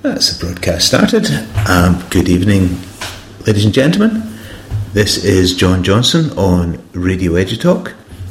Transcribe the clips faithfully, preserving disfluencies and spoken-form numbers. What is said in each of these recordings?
That's the broadcast started. Um, good evening, ladies and gentlemen. This is John Johnson on Radio EduTalk,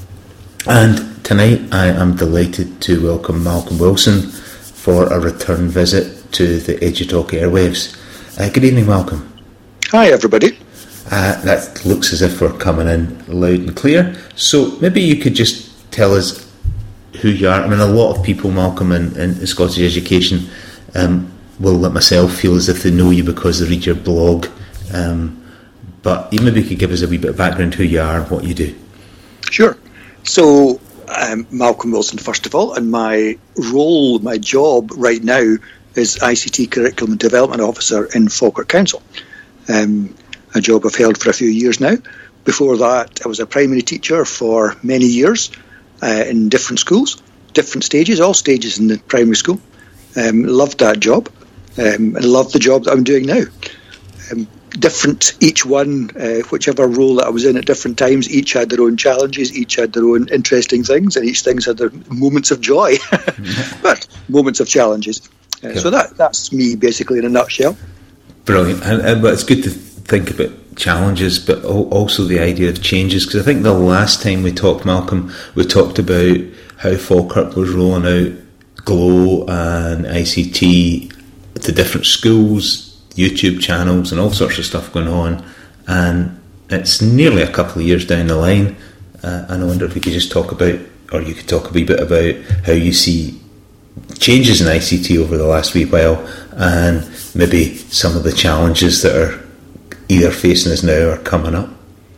and tonight I am delighted to welcome Malcolm Wilson for a return visit to the EduTalk airwaves. Uh, good evening, Malcolm. Hi, everybody. Uh, that looks as if we're coming in loud and clear. So maybe you could just tell us who you are. I mean, a lot of people, Malcolm, in, in Scottish education um, will, like myself, feel as if they know you because they read your blog. Um, but you maybe could give us a wee bit of background who you are and what you do. Sure. So, I'm Malcolm Wilson, first of all, and my role, my job right now is I C T Curriculum and Development Officer in Falkirk Council. Um, a job I've held for a few years now. Before that, I was a primary teacher for many years uh, in different schools, different stages, all stages in the primary school. Um, loved that job, um, and love the job that I'm doing now. Um, different, each one, uh, whichever role that I was in at different times, each had their own challenges, each had their own interesting things, and each things had their moments of joy, but moments of challenges. Uh, yeah. So that that's me, basically, in a nutshell. Brilliant. And, and, but it's good to think about challenges, but also the idea of changes, because I think the last time we talked, Malcolm, we talked about how Falkirk was rolling out Glow and I C T to different schools, YouTube channels and all sorts of stuff going on, and it's nearly a couple of years down the line, uh, and I wonder if we could just talk about, or you could talk a wee bit about how you see changes in I C T over the last wee while, and maybe some of the challenges that are either facing us now or coming up.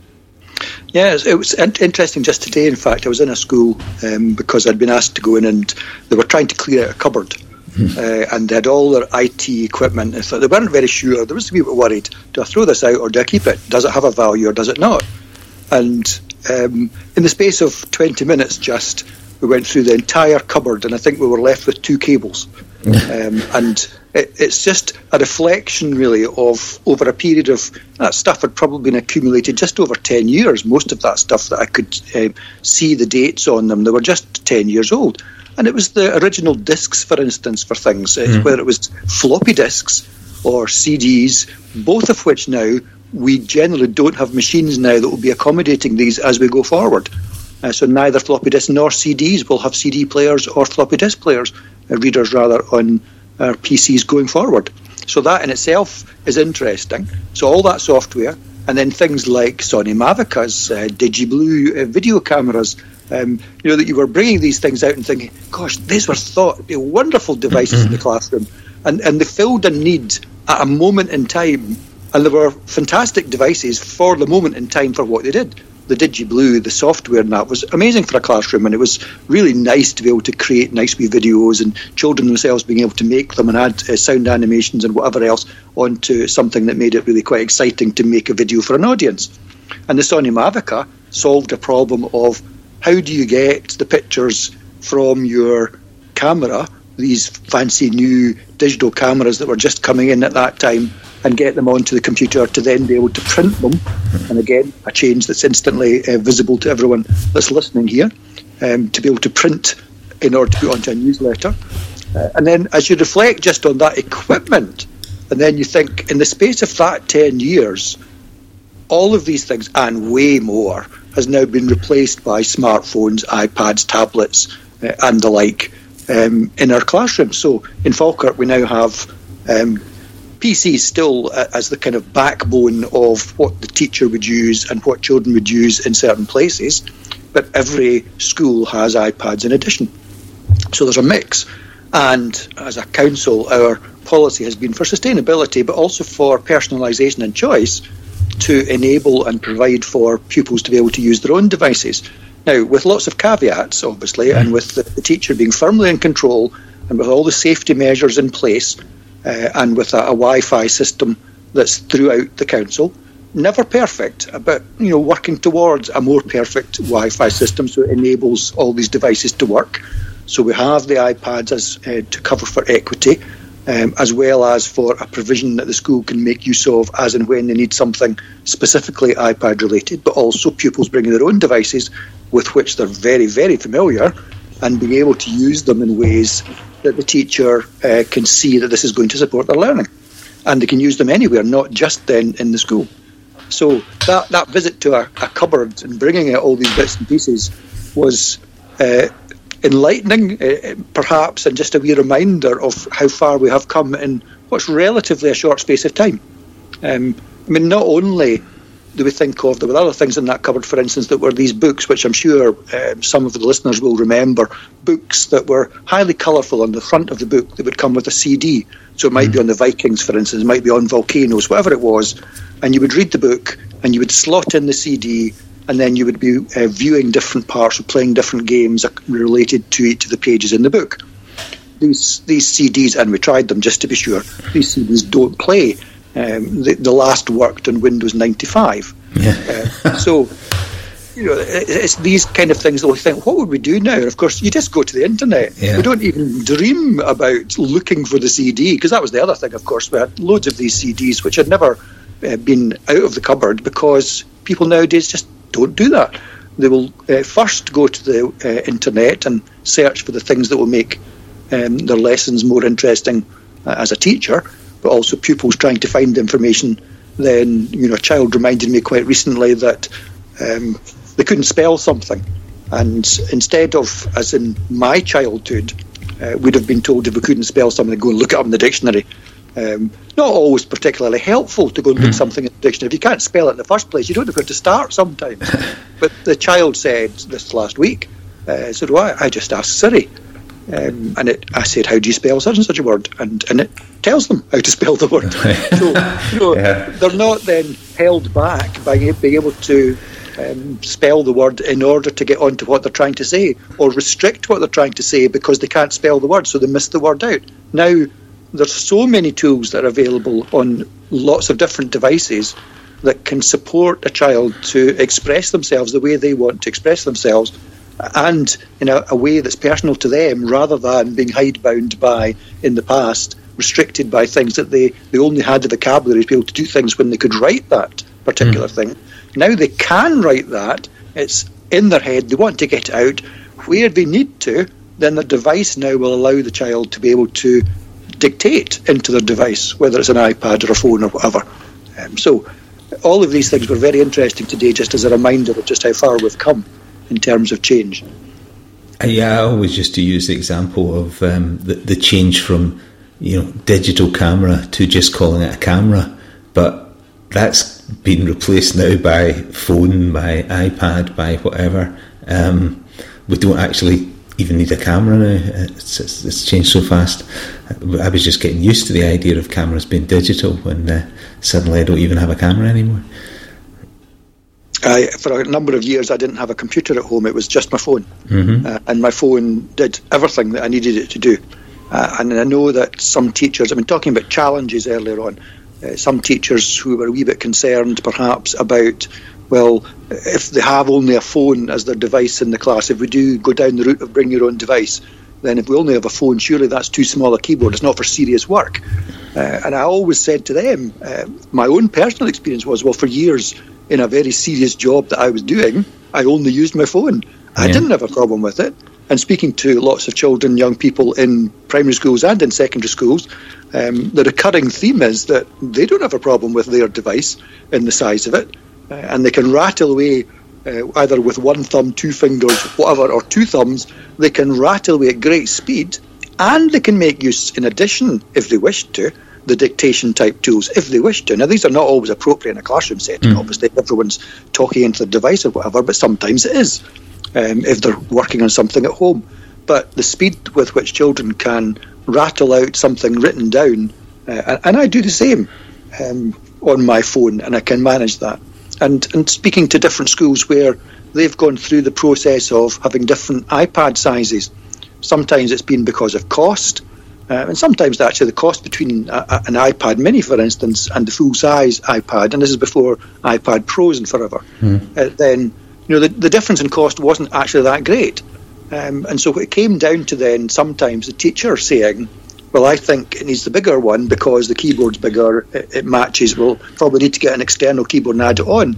Yeah, it was interesting just today. In fact, I was in a school um, because I'd been asked to go in, and they were trying to clear out a cupboard, mm. uh, and they had all their I T equipment. I thought they weren't very sure. They were a wee bit worried. Do I throw this out or do I keep it? Does it have a value or does it not? And um, in the space of twenty minutes, just we went through the entire cupboard, and I think we were left with two cables. um, and it, it's just a reflection, really, of over a period of that stuff had probably been accumulated just over ten years. Most of that stuff that I could uh, see the dates on them, they were just ten years old. And it was the original discs, for instance, for things, mm. whether it was floppy disks or C Ds, both of which now we generally don't have machines now that will be accommodating these as we go forward. Uh, so neither floppy disk nor C Ds will have C D players or floppy disk players, uh, readers rather, on our P Cs going forward. So that in itself is interesting. So all that software, and then things like Sony Mavicas, uh, DigiBlue uh, video cameras, um, you know, that you were bringing these things out and thinking, gosh, these were thought to be wonderful devices in the classroom. And, and they filled a need at a moment in time, and they were fantastic devices for the moment in time for what they did. The DigiBlue, the software and that was amazing for a classroom, and it was really nice to be able to create nice wee videos and children themselves being able to make them and add uh, sound animations and whatever else onto something that made it really quite exciting to make a video for an audience. And the Sony Mavica solved a problem of how do you get the pictures from your camera, these fancy new digital cameras that were just coming in at that time, and get them onto the computer to then be able to print them. And again, a change that's instantly uh, visible to everyone that's listening here, um, to be able to print in order to put onto a newsletter. Uh, and then as you reflect just on that equipment, and then you think, in the space of that ten years, all of these things and way more has now been replaced by smartphones, iPads, tablets, uh, and the like um, in our classrooms. So in Falkirk, we now have um, P Cs still uh, as the kind of backbone of what the teacher would use and what children would use in certain places, but every school has iPads in addition. So there's a mix, and as a council, our policy has been for sustainability, but also for personalisation and choice, to enable and provide for pupils to be able to use their own devices. Now, with lots of caveats, obviously, and with the, the teacher being firmly in control, and with all the safety measures in place, Uh, and with a, a Wi-Fi system that's throughout the council. Never perfect, but you know, working towards a more perfect Wi-Fi system so it enables all these devices to work. So we have the iPads as uh, to cover for equity, um, as well as for a provision that the school can make use of as and when they need something specifically iPad related, but also pupils bringing their own devices with which they're very, very familiar, and being able to use them in ways that the teacher uh, can see that this is going to support their learning. And they can use them anywhere, not just then in the school. So that, that visit to a, a cupboard and bringing out all these bits and pieces was uh, enlightening, uh, perhaps, and just a wee reminder of how far we have come in what's relatively a short space of time. Um, I mean, not only do we think of, there were other things in that cupboard, for instance, that were these books, which I'm sure um, some of the listeners will remember, books that were highly colourful on the front of the book that would come with a C D. So it might mm. be on the Vikings, for instance, it might be on volcanoes, whatever it was, and you would read the book and you would slot in the C D, and then you would be uh, viewing different parts or playing different games related to each of the pages in the book. These these C Ds, and we tried them just to be sure, these C Ds don't play. Um, the, the last worked on Windows ninety-five. Yeah. uh, so, you know, it, it's these kind of things that we think, what would we do now? And of course, you just go to the internet. Yeah. We don't even dream about looking for the C D, because that was the other thing, of course. We had loads of these C Ds which had never uh, been out of the cupboard, because people nowadays just don't do that. They will uh, first go to the uh, internet and search for the things that will make um, their lessons more interesting uh, as a teacher, but also pupils trying to find information. Then, you know, a child reminded me quite recently that um, they couldn't spell something, and instead of, as in my childhood, uh, we'd have been told if we couldn't spell something, go and look it up in the dictionary. Um, not always particularly helpful to go and look mm. something in the dictionary. If you can't spell it in the first place, you don't know where to start sometimes. But the child said this last week, uh, said, well, I just asked Siri. Um, and it, I said, how do you spell such and such a word? And, and it tells them how to spell the word. So, you know, yeah. They're not then held back by being able to um, spell the word in order to get on to what they're trying to say, or restrict what they're trying to say because they can't spell the word, so they miss the word out. Now, there's so many tools that are available on lots of different devices that can support a child to express themselves the way they want to express themselves, and in a, a way that's personal to them, rather than being hidebound by, in the past, restricted by things that they, they only had the vocabulary to be able to do things when they could write that particular mm. thing. Now they can write that, it's in their head, they want to get it out. Where they need to, then the device now will allow the child to be able to dictate into their device, whether it's an iPad or a phone or whatever. Um, so all of these things were very interesting today, just as a reminder of just how far we've come in terms of change. Yeah, I always used to use the example of um, the, the change from, you know, digital camera to just calling it a camera, but that's been replaced now by phone, by iPad, by whatever. Um, we don't actually even need a camera now. It's, it's, it's changed so fast. I was just getting used to the idea of cameras being digital when uh, suddenly I don't even have a camera anymore. I, for a number of years, I didn't have a computer at home. It was just my phone. Mm-hmm. Uh, and my phone did everything that I needed it to do. Uh, and I know that some teachers, I've been talking about challenges earlier on, uh, some teachers who were a wee bit concerned perhaps about, well, if they have only a phone as their device in the class, if we do go down the route of bring your own device, then if we only have a phone, surely that's too small a keyboard. It's not for serious work. Uh, and I always said to them, uh, my own personal experience was, well, for years in a very serious job that I was doing, I only used my phone. I yeah. didn't have a problem with it. And speaking to lots of children, young people in primary schools and in secondary schools, um, the recurring theme is that they don't have a problem with their device in the size of it. Uh, and they can rattle away uh, either with one thumb, two fingers, whatever, or two thumbs. They can rattle away at great speed, and they can make use, in addition, if they wish to, the dictation type tools, if they wish to. Now, these are not always appropriate in a classroom setting. Mm. Obviously, everyone's talking into the device or whatever, but sometimes it is, um, if they're working on something at home. But the speed with which children can rattle out something written down, uh, and I do the same um, on my phone, and I can manage that. And, and speaking to different schools where they've gone through the process of having different iPad sizes, sometimes it's been because of cost, Uh, and sometimes actually the cost between a, a, an iPad mini, for instance, and the full-size iPad, and this is before iPad Pros and forever, mm. uh, then you know the, the difference in cost wasn't actually that great. Um, and so it came down to then sometimes the teacher saying, well, I think it needs the bigger one because the keyboard's bigger, it, it matches, we'll probably need to get an external keyboard and add it on.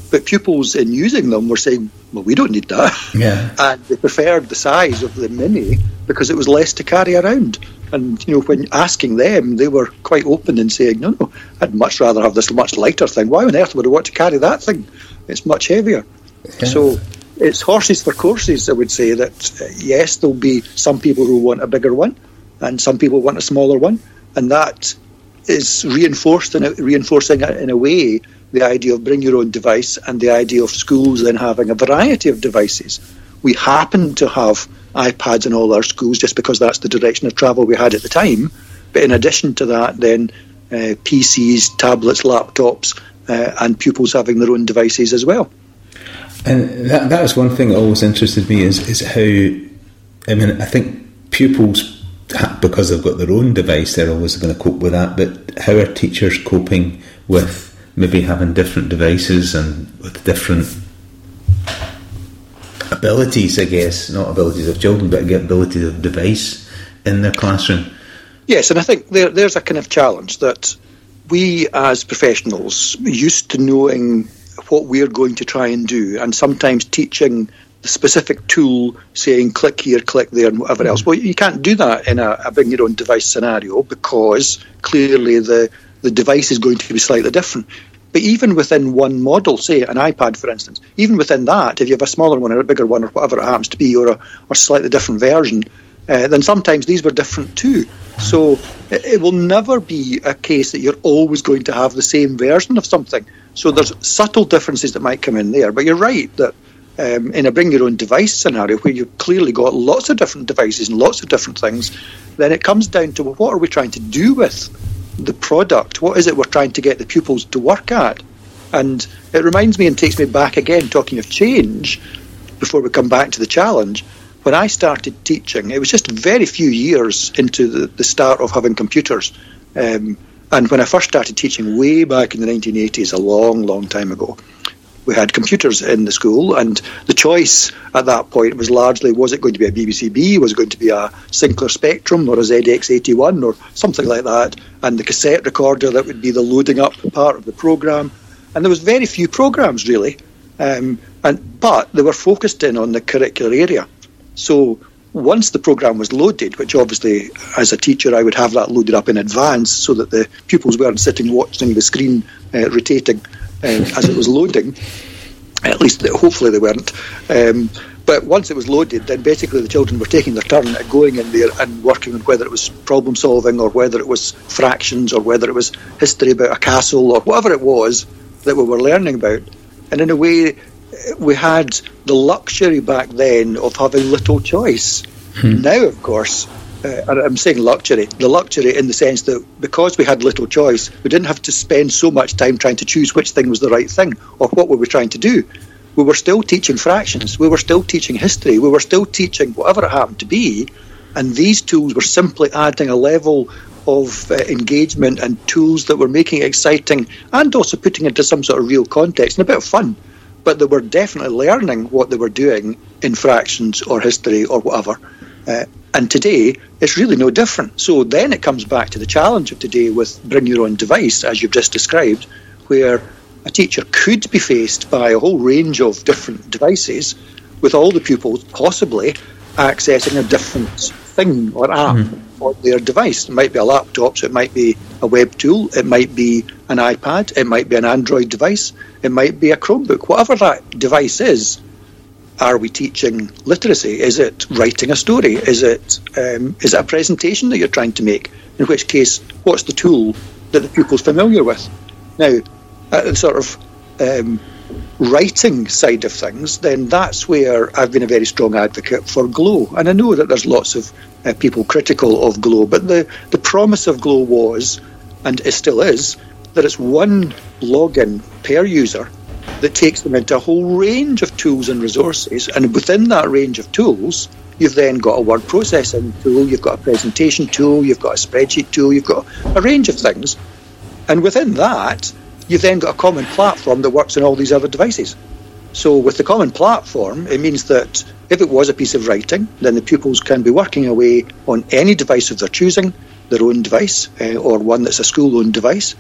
But pupils in using them were saying, well, we don't need that. Yeah. And they preferred the size of the Mini because it was less to carry around. And, you know, when asking them, they were quite open in saying, no, no, I'd much rather have this much lighter thing. Why on earth would I want to carry that thing? It's much heavier. Yeah. So it's horses for courses, I would say, that, uh, yes, there'll be some people who want a bigger one and some people want a smaller one. And that is reinforced in a, reinforcing in a way the idea of bring your own device and the idea of schools then having a variety of devices. We happen to have iPads in all our schools just because that's the direction of travel we had at the time. But in addition to that, then uh, P Cs, tablets, laptops, uh, and pupils having their own devices as well. And that that is one thing that always interested me is, is how, I mean, I think pupils, because they've got their own device, they're always going to cope with that. But how are teachers coping with maybe having different devices and with different abilities, I guess, not abilities of children, but abilities of device in their classroom? Yes, and I think there, there's a kind of challenge that we as professionals, used to knowing what we're going to try and do, and sometimes teaching the specific tool, saying click here, click there, and whatever else. Well, you can't do that in a, a bring your own device scenario because clearly the the device is going to be slightly different. But even within one model, say an iPad, for instance, even within that, if you have a smaller one or a bigger one or whatever it happens to be, or a or slightly different version, uh, then sometimes these were different too. So it, it will never be a case that you're always going to have the same version of something. So there's subtle differences that might come in there. But you're right that um, in a bring your own device scenario, where you've clearly got lots of different devices and lots of different things, then it comes down to, well, what are we trying to do with the product? What is it we're trying to get the pupils to work at? And it reminds me and takes me back again, talking of change, before we come back to the challenge. When I started teaching, it was just very few years into the, the start of having computers. Um, and when I first started teaching way back in the nineteen eighties, a long, long time ago, we had computers in the school, and the choice at that point was largely, was it going to be a B B C B, was it going to be a Sinclair Spectrum or a Z X eighty-one or something like that, and the cassette recorder that would be the loading up part of the programme. And there was very few programmes really, um, and but they were focused in on the curricular area. So once the programme was loaded, which obviously as a teacher I would have that loaded up in advance so that the pupils weren't sitting watching the screen uh, rotating Um, as it was loading, at least hopefully they weren't. Um, but once it was loaded, then basically the children were taking their turn at going in there and working on whether it was problem solving or whether it was fractions or whether it was history about a castle or whatever it was that we were learning about. And in a way, we had the luxury back then of having little choice. Hmm. Now, of course, Uh, and I'm saying luxury, the luxury in the sense that because we had little choice, we didn't have to spend so much time trying to choose which thing was the right thing or what we were trying to do. We were still teaching fractions, we were still teaching history, we were still teaching whatever it happened to be, and these tools were simply adding a level of uh, engagement and tools that were making it exciting and also putting it into some sort of real context and a bit of fun. But they were definitely learning what they were doing in fractions or history or whatever. Uh, and today, it's really no different. So then it comes back to the challenge of today with bring your own device, as you've just described, where a teacher could be faced by a whole range of different devices with all the pupils possibly accessing a different thing or app mm. on their device. It might be a laptop, so it might be a web tool, it might be an iPad, it might be an Android device, it might be a Chromebook. Whatever that device is, are we teaching literacy? Is it writing a story? Is it um, is it a presentation that you're trying to make? In which case, what's the tool that the pupil's familiar with? Now, at the sort of um, writing side of things, then that's where I've been a very strong advocate for Glow. And I know that there's lots of uh, people critical of Glow, but the, the promise of Glow was, and it still is, that it's one login per user that takes them into a whole range of tools and resources, and within that range of tools you've then got a word processing tool, you've got a presentation tool, you've got a spreadsheet tool, you've got a range of things, and within that you've then got a common platform that works on all these other devices. So with the common platform, it means that if it was a piece of writing, then the pupils can be working away on any device of their choosing, their own device uh, or one that's a school-owned device.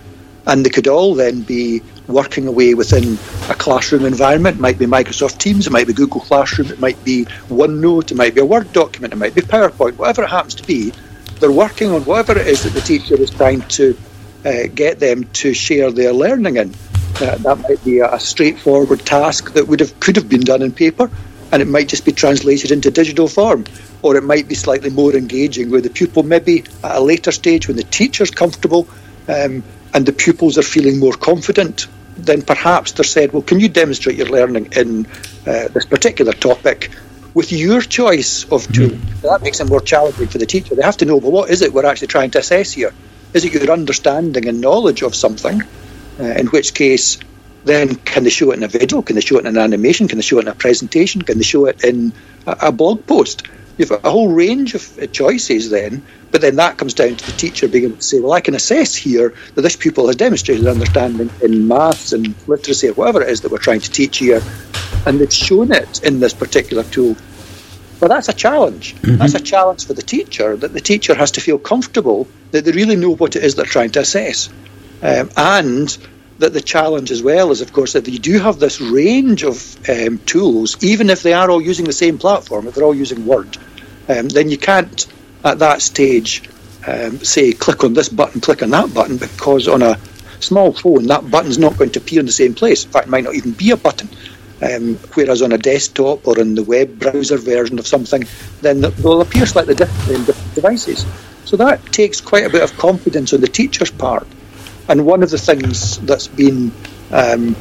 and they could all then be working away within a classroom environment. It might be Microsoft Teams, it might be Google Classroom, it might be OneNote, it might be a Word document, it might be PowerPoint, whatever it happens to be. They're working on whatever it is that the teacher is trying to uh, get them to share their learning in. Uh, that might be a, a straightforward task that would have could have been done in paper, and it might just be translated into digital form. Or it might be slightly more engaging, where the pupil maybe at a later stage, when the teacher's comfortable um, and the pupils are feeling more confident, then perhaps they're said, well, can you demonstrate your learning in uh, this particular topic with your choice of tool? Mm-hmm. That makes it more challenging for the teacher. They have to know, well, what is it we're actually trying to assess here? Is it your understanding and knowledge of something? Uh, in which case, then can they show it in a video? Can they show it in an animation? Can they show it in a presentation? Can they show it in a, a blog post? You've got a whole range of uh, choices then, but then that comes down to the teacher being able to say, well, I can assess here that this pupil has demonstrated understanding in maths and literacy or whatever it is that we're trying to teach here, and they've shown it in this particular tool. But that's a challenge. Mm-hmm. That's a challenge for the teacher, that the teacher has to feel comfortable that they really know what it is they're trying to assess. Um, and that the challenge as well is, of course, that you do have this range of um, tools, even if they are all using the same platform, if they're all using Word, um, then you can't, at that stage, um, say, click on this button, click on that button, because on a small phone, that button's not going to appear in the same place. In fact, it might not even be a button. Um, whereas on a desktop or in the web browser version of something, then they'll appear slightly differently in different devices. So that takes quite a bit of confidence on the teacher's part. And one of the things that's been, um,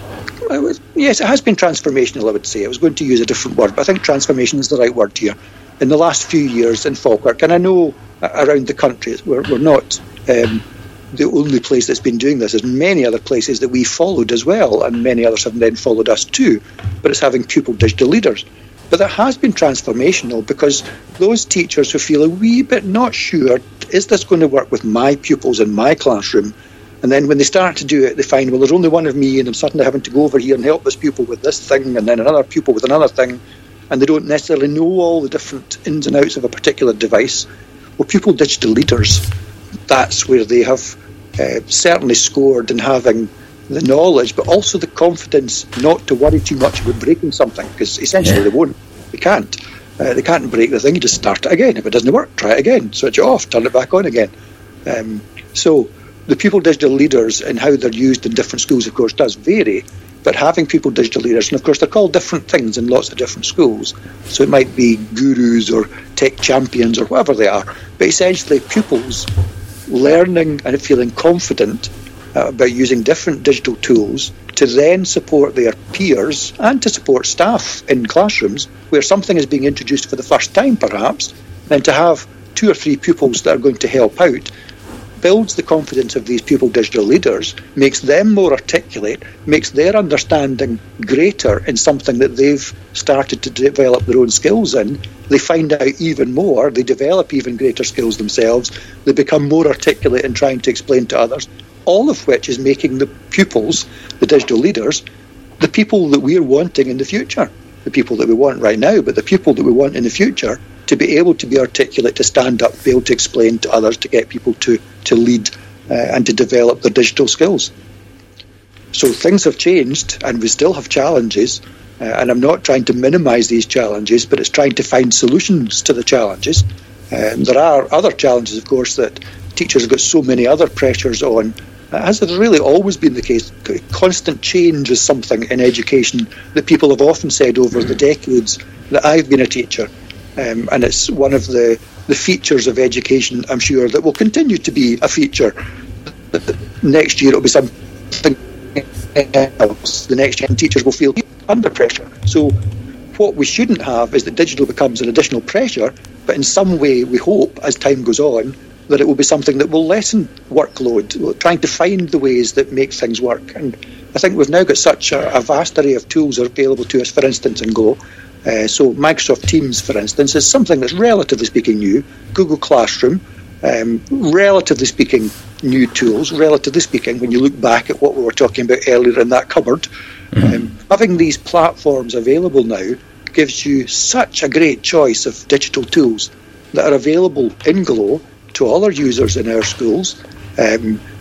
it was, yes, it has been transformational, I would say. I was going to use a different word, but I think transformation is the right word here. In the last few years in Falkirk, and I know around the country, we're, we're not um, the only place that's been doing this. There's many other places that we followed as well, and many others have then followed us too, but it's having pupil digital leaders. But that has been transformational, because those teachers who feel a wee bit not sure, is this going to work with my pupils in my classroom? And then when they start to do it, they find, well, there's only one of me, and I'm suddenly having to go over here and help this pupil with this thing, and then another pupil with another thing, and they don't necessarily know all the different ins and outs of a particular device. Well, pupil digital leaders, that's where they have uh, certainly scored in having the knowledge, but also the confidence not to worry too much about breaking something, because essentially yeah. they won't. They can't. Uh, they can't break the thing. You just start it again. If it doesn't work, try it again. Switch it off. Turn it back on again. Um, so the pupil digital leaders and how they're used in different schools, of course, does vary. But having pupil digital leaders, and of course they're called different things in lots of different schools. So it might be gurus or tech champions or whatever they are. But essentially pupils learning and feeling confident uh, about using different digital tools to then support their peers and to support staff in classrooms where something is being introduced for the first time perhaps, then to have two or three pupils that are going to help out builds the confidence of these pupil digital leaders, makes them more articulate, makes their understanding greater in something that they've started to develop their own skills in. They find out even more, they develop even greater skills themselves, they become more articulate in trying to explain to others, all of which is making the pupils, the digital leaders, the people that we're wanting in the future. The people that we want right now, but the people that we want in the future, to be able to be articulate, to stand up, be able to explain to others, to get people to, to lead uh, and to develop their digital skills. So things have changed and we still have challenges, uh, and I'm not trying to minimise these challenges, but it's trying to find solutions to the challenges. Um, there are other challenges, of course, that teachers have got so many other pressures on, as has really always been the case. Constant change is something in education that people have often said over the decades that I've been a teacher. Um, and it's one of the, the features of education, I'm sure, that will continue to be a feature. Next year it'll be something else. The next gen teachers will feel under pressure. So what we shouldn't have is that digital becomes an additional pressure, but in some way we hope, as time goes on, that it will be something that will lessen workload, We're trying to find the ways that make things work. And I think we've now got such a, a vast array of tools available to us, for instance, in Go. Uh, so Microsoft Teams, for instance, is something that's relatively speaking new. Google Classroom, um, relatively speaking, new tools. Relatively speaking, when you look back at what we were talking about earlier in that cupboard, mm-hmm. um, having these platforms available now gives you such a great choice of digital tools that are available in Glow to all our users in our schools. Um,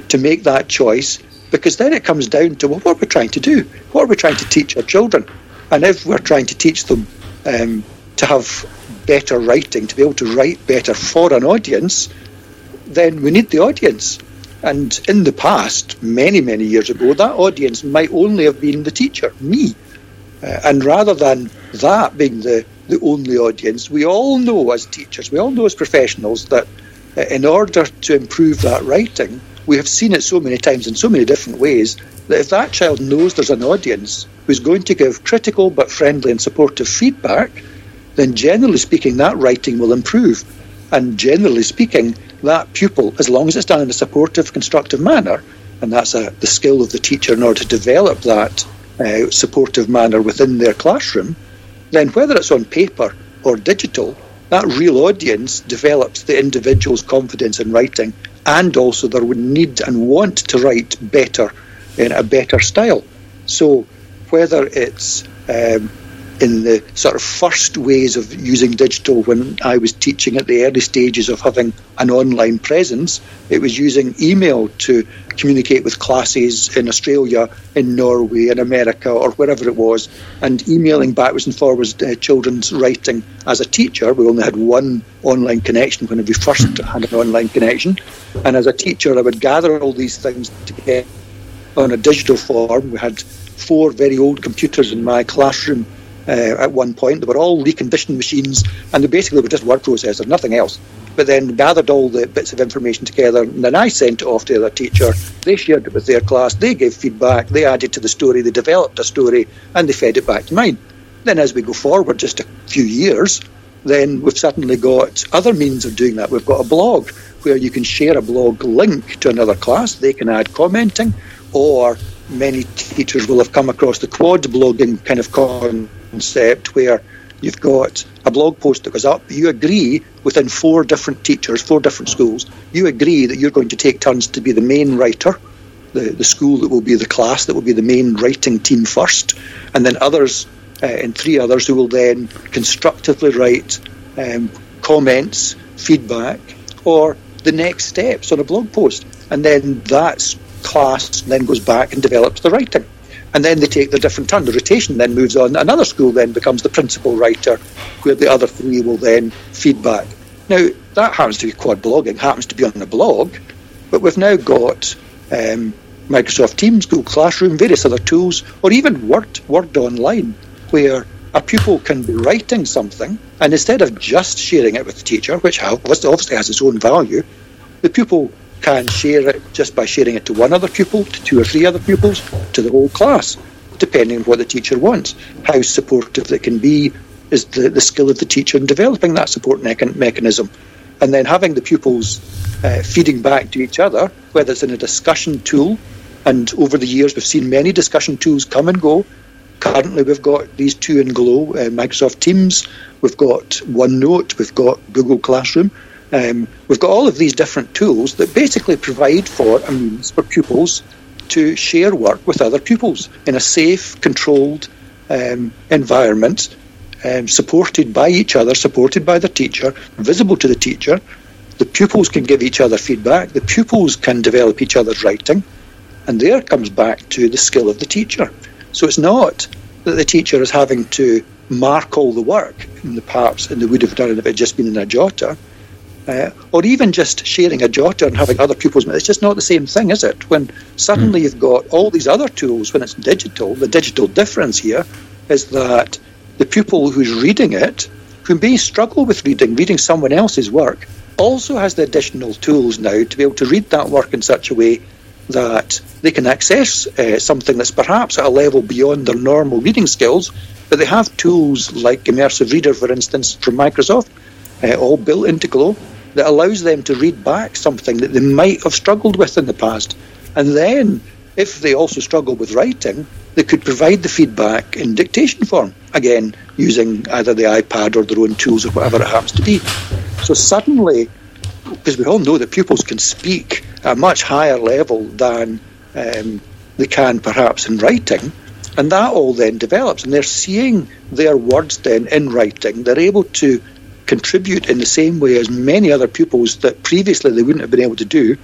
to make that choice, because then it comes down to, well, what are we trying to do? What are we trying to teach our children? And if we're trying to teach them um, to have better writing, to be able to write better for an audience, then we need the audience. And in the past, many, many years ago, that audience might only have been the teacher, me. Uh, and rather than that being the, the only audience, we all know as teachers, we all know as professionals that uh, in order to improve that writing, we have seen it so many times in so many different ways that if that child knows there's an audience who's going to give critical but friendly and supportive feedback, then generally speaking, that writing will improve. And generally speaking, that pupil, as long as it's done in a supportive, constructive manner, and that's a, the skill of the teacher in order to develop that uh, supportive manner within their classroom, then whether it's on paper or digital, that real audience develops the individual's confidence in writing, and also their need and want to write better in a better style. So whether it's um, in the sort of first ways of using digital, when I was teaching at the early stages of having an online presence, it was using email to communicate with classes in Australia, in Norway, in America, or wherever it was, and emailing backwards and forwards uh, children's writing. As a teacher, we only had one online connection when we first had an online connection, and as a teacher I would gather all these things together on a digital form. We had four very old computers in my classroom Uh, at one point. They were all reconditioned machines, and they basically were just word processors, nothing else. But then gathered all the bits of information together, and then I sent it off to the other teacher. They shared it with their class, they gave feedback, they added to the story, they developed a story, and they fed it back to mine. Then as we go forward just a few years, then we've suddenly got other means of doing that. We've got a blog where you can share a blog link to another class, they can add commenting, or many teachers will have come across the quad blogging kind of concept where you've got a blog post that goes up, you agree within four different teachers, four different schools, you agree that you're going to take turns to be the main writer, the, the school that will be the class that will be the main writing team first, and then others, uh, and three others who will then constructively write um, comments, feedback, or the next steps on a blog post. And then that class then goes back and develops the writing. And then they take the different turn. The rotation then moves on. Another school then becomes the principal writer, where the other three will then feedback. Now, that happens to be quad blogging, happens to be on a blog, but we've now got um, Microsoft Teams, Google Classroom, various other tools, or even Word, Word Online, where a pupil can be writing something, and instead of just sharing it with the teacher, which obviously has its own value, the pupil can share it just by sharing it to one other pupil, to two or three other pupils, to the whole class, depending on what the teacher wants. How supportive it can be is the, the skill of the teacher in developing that support mechan- mechanism. And then having the pupils uh, feeding back to each other, whether it's in a discussion tool, and over the years we've seen many discussion tools come and go. Currently we've got these two in Glow, uh, Microsoft Teams, we've got OneNote, we've got Google Classroom. Um, we've got all of these different tools that basically provide for a means for pupils to share work with other pupils in a safe, controlled um, environment, um, supported by each other, supported by the teacher, visible to the teacher. The pupils can give each other feedback, the pupils can develop each other's writing, and there comes back to the skill of the teacher. So it's not that the teacher is having to mark all the work in the perhaps and they would have done it if it had just been in a jotter. Uh, or even just sharing a jotter and having other pupils. It's just not the same thing, is it? When suddenly mm. you've got all these other tools, when it's digital, the digital difference here is that the pupil who's reading it, who may struggle with reading, reading someone else's work, also has the additional tools now to be able to read that work in such a way that they can access uh, something that's perhaps at a level beyond their normal reading skills, but they have tools like Immersive Reader, for instance, from Microsoft, uh, all built into Glow, that allows them to read back something that they might have struggled with in the past. And then, if they also struggle with writing, they could provide the feedback in dictation form, again, using either the iPad or their own tools or whatever it happens to be. So suddenly, because we all know that pupils can speak at a much higher level than um, they can perhaps in writing, and that all then develops, and they're seeing their words then in writing. They're able to contribute in the same way as many other pupils that previously they wouldn't have been able to do,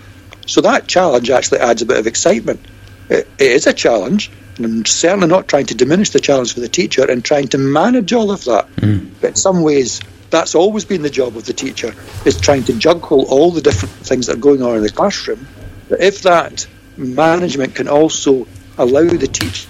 So that challenge actually adds a bit of excitement. It, it is a challenge, and I'm certainly not trying to diminish the challenge for the teacher and trying to manage all of that. Mm. But in some ways, that's always been the job of the teacher, is trying to juggle all the different things that are going on in the classroom. But if that management can also allow the teacher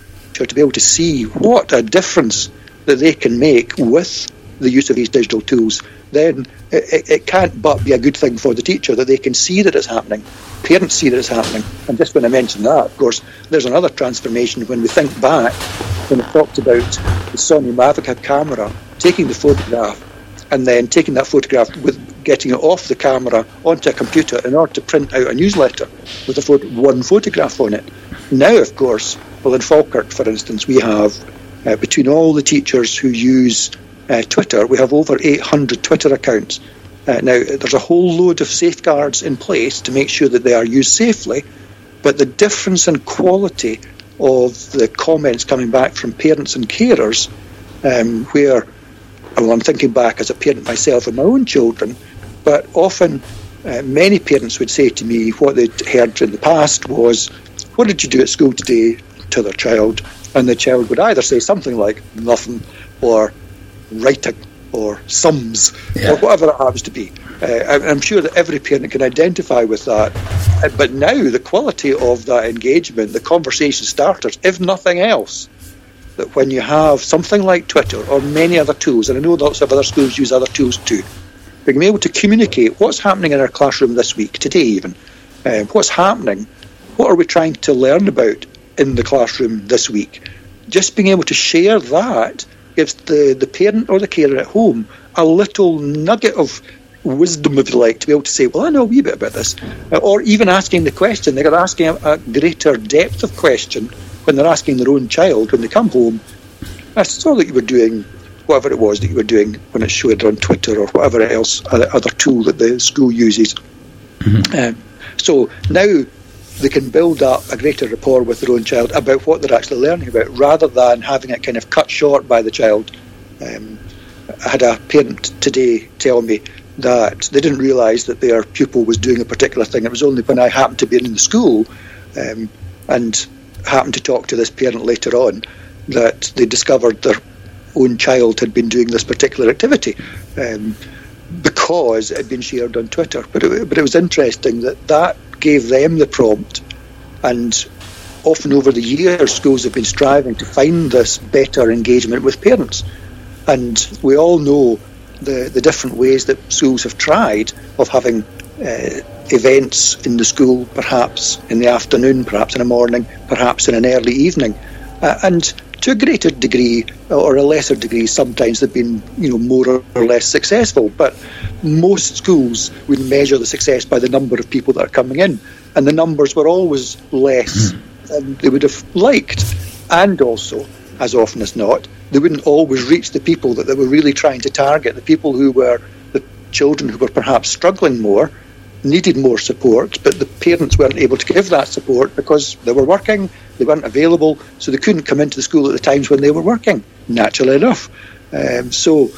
to be able to see what a difference that they can make with the use of these digital tools, then it, it can't but be a good thing for the teacher that they can see that it's happening. Parents see that it's happening. And just when I mentioned that, of course, there's another transformation when we think back, when we talked about the Sony Mavic camera, taking the photograph and then taking that photograph with getting it off the camera onto a computer in order to print out a newsletter with a photo, one photograph on it. Now, of course, well, in Falkirk, for instance, we have, uh, between all the teachers who use uh, Twitter, we have over eight hundred Twitter accounts. Uh, now, there's a whole load of safeguards in place to make sure that they are used safely, but the difference in quality of the comments coming back from parents and carers, um, where, well, I'm thinking back as a parent myself of my own children, but often uh, many parents would say to me what they'd heard in the past was, "What did you do at school today?" to their child, and the child would either say something like nothing, or writing, or sums, yeah. or whatever it happens to be. Uh, I'm sure that every parent can identify with that. Uh, but now the quality of that engagement, the conversation starters, if nothing else, that when you have something like Twitter or many other tools, and I know lots of other schools use other tools too, being able to communicate what's happening in our classroom this week, today even, uh, what's happening, what are we trying to learn about in the classroom this week. Just being able to share that gives the, the parent or the carer at home a little nugget of wisdom, if you like, to be able to say, well, I know a wee bit about this. Or even asking the question. They're asking a, a greater depth of question when they're asking their own child when they come home. I saw that you were doing whatever it was that you were doing when it's showed on Twitter or whatever else, other tool that the school uses. Mm-hmm. Um, so now they can build up a greater rapport with their own child about what they're actually learning about, rather than having it kind of cut short by the child. Um, I had a parent today tell me that they didn't realise that their pupil was doing a particular thing. It was only when I happened to be in the school um, and happened to talk to this parent later on that they discovered their own child had been doing this particular activity um, because it had been shared on Twitter. But it, but it was interesting that that gave them the prompt, and often over the years schools have been striving to find this better engagement with parents. And we all know the, the different ways that schools have tried of having uh, events in the school, perhaps in the afternoon, perhaps in the morning, perhaps in an early evening. Uh, and to a greater degree or a lesser degree, sometimes they've been, you know, more or less successful. But most schools would measure the success by the number of people that are coming in, and the numbers were always less than they would have liked. And also, as often as not, they wouldn't always reach the people that they were really trying to target, the people who were the children who were perhaps struggling more, needed more support, but the parents weren't able to give that support because they were working, they weren't available, so they couldn't come into the school at the times when they were working, naturally enough. Um, so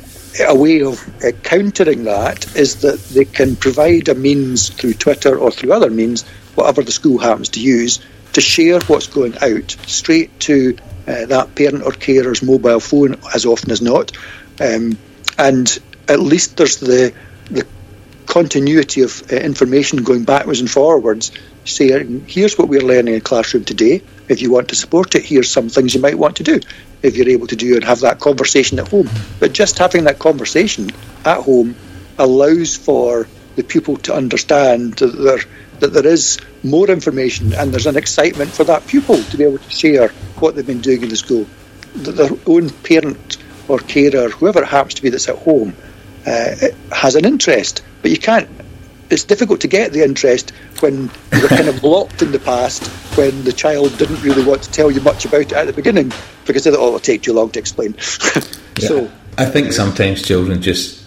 a way of uh, countering that is that they can provide a means through Twitter or through other means, whatever the school happens to use, to share what's going out straight to uh, that parent or carer's mobile phone as often as not. Um, and at least there's the the continuity of uh, information going backwards and forwards, saying, here's what we're learning in classroom today. If you want to support it, here's some things you might want to do, if you're able to do and have that conversation at home. But just having that conversation at home allows for the pupil to understand that there, that there is more information and there's an excitement for that pupil to be able to share what they've been doing in the school. That their own parent or carer, whoever it happens to be that's at home, uh, has an interest. But you can't, it's difficult to get the interest when you were kind of blocked in the past, when the child didn't really want to tell you much about it at the beginning because they thought, oh, it'll take too long to explain. Yeah, so I think sometimes children just,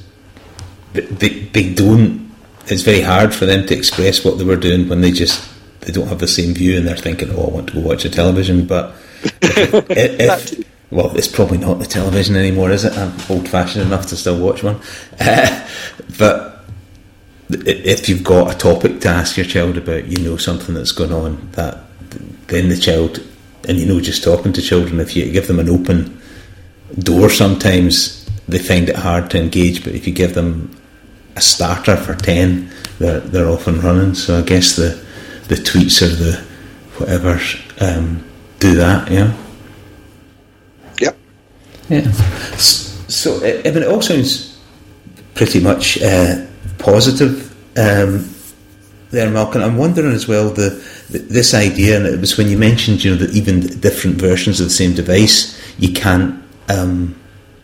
they, they don't, it's very hard for them to express what they were doing when they just, they don't have the same view and they're thinking, oh, I want to go watch the television. But if, if, well, it's probably not the television anymore, is it? I'm old-fashioned enough to still watch one. Uh, but if you've got a topic to ask your child about, you know something that's going on, that then the child, and you know just talking to children, if you give them an open door, sometimes they find it hard to engage, but if you give them a starter for ten, they're they're off and running. So I guess the the tweets or the whatever um, do that, yeah. Yep. Yeah. So I mean, it all sounds pretty much uh, positive um, there, Malcolm. I'm wondering as well the, the this idea, and it was when you mentioned, you know, that even different versions of the same device, you can't. Um,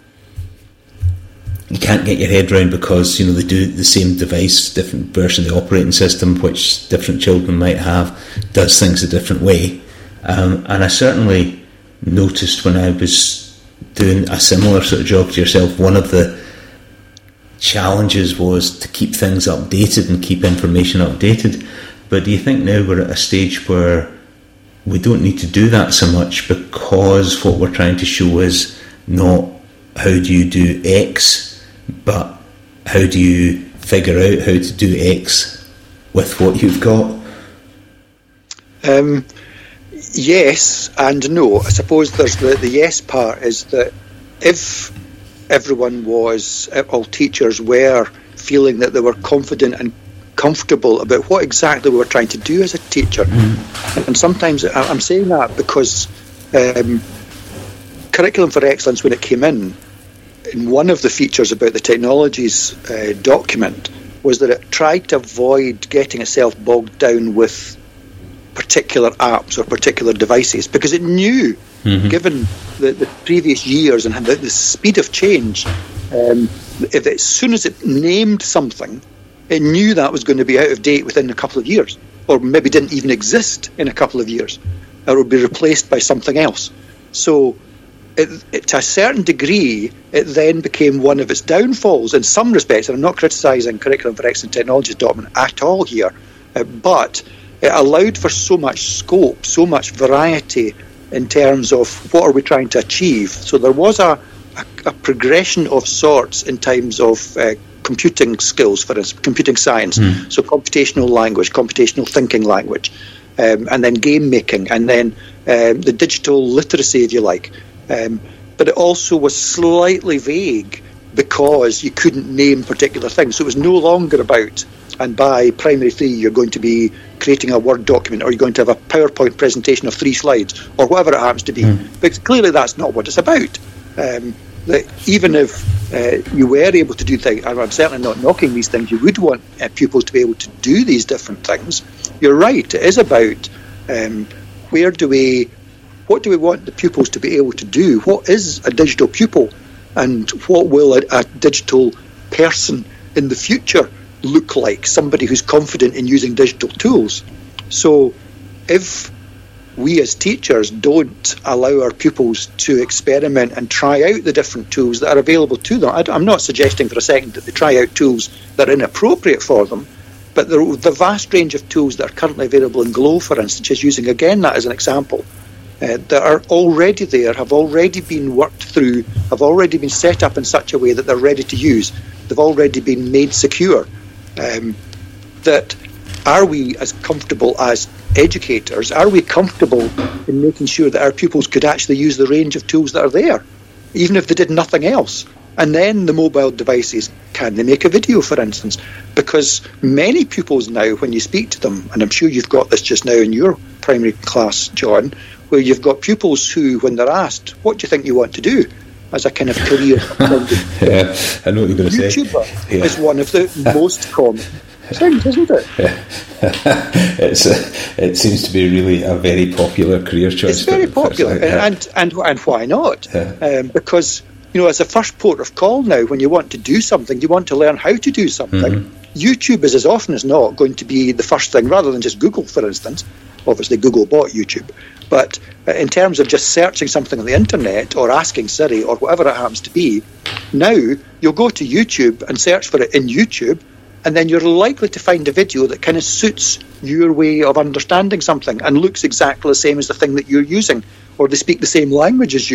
You can't get your head around because, you know, they do the same device, different version of the operating system, which different children might have, does things a different way. Um, and I certainly noticed when I was doing a similar sort of job to yourself, one of the challenges was to keep things updated and keep information updated. But do you think now we're at a stage where we don't need to do that so much, because what we're trying to show is not how do you do X, but how do you figure out how to do X with what you've got? Um, yes and no. I suppose there's the, the yes part is that if everyone was, all teachers were feeling that they were confident and comfortable about what exactly we were trying to do as a teacher. Mm. And sometimes I'm saying that because um, Curriculum for Excellence, when it came in, in one of the features about the technologies uh, document was that it tried to avoid getting itself bogged down with particular apps or particular devices, because it knew, mm-hmm. given the, the previous years and the, the speed of change, um, if as soon as it named something, it knew that was going to be out of date within a couple of years, or maybe didn't even exist in a couple of years, or would be replaced by something else. So It, it, to a certain degree, it then became one of its downfalls in some respects, and I'm not criticising Curriculum for Excellent Technologies document at all here, uh, but it allowed for so much scope, so much variety in terms of what are we trying to achieve. So there was a, a, a progression of sorts in terms of uh, computing skills, for instance, computing science, mm. so computational language, computational thinking language, um, and then game making, and then um, the digital literacy, if you like. Um, but it also was slightly vague because you couldn't name particular things. So it was no longer about, and by primary three you're going to be creating a Word document, or you're going to have a PowerPoint presentation of three slides, or whatever it happens to be. Mm. Because clearly that's not what it's about. Um, that even if uh, you were able to do things, and I'm certainly not knocking these things, you would want uh, pupils to be able to do these different things. You're right, it is about um, where do we... What do we want the pupils to be able to do? What is a digital pupil? And what will a, a digital person in the future look like? Somebody who's confident in using digital tools. So if we as teachers don't allow our pupils to experiment and try out the different tools that are available to them, I, I'm not suggesting for a second that they try out tools that are inappropriate for them, but the, the vast range of tools that are currently available in Glow, for instance, is using again that as an example, Uh, that are already there, have already been worked through, have already been set up in such a way that they're ready to use. They've already been made secure. Um, that are we as comfortable as educators? Are we comfortable in making sure that our pupils could actually use the range of tools that are there, even if they did nothing else? And then the mobile devices, can they make a video, for instance? Because many pupils now, when you speak to them, and I'm sure you've got this just now in your primary class, John, where you've got pupils who, when they're asked, what do you think you want to do as a kind of career? Yeah, I know what you're going to say. YouTuber yeah. is one of the most common things, isn't it? Yeah. it's a, it seems to be really a very popular career choice. It's very popular, yeah. and, and and why not? Yeah. Um, because, you know, as a first port of call now, when you want to do something, you want to learn how to do something. Mm-hmm. YouTube is as often as not going to be the first thing, rather than just Google, for instance. Obviously, Google bought YouTube. But in terms of just searching something on the internet or asking Siri or whatever it happens to be, now you'll go to YouTube and search for it in YouTube, and then you're likely to find a video that kind of suits your way of understanding something and looks exactly the same as the thing that you're using, or they speak the same language as you.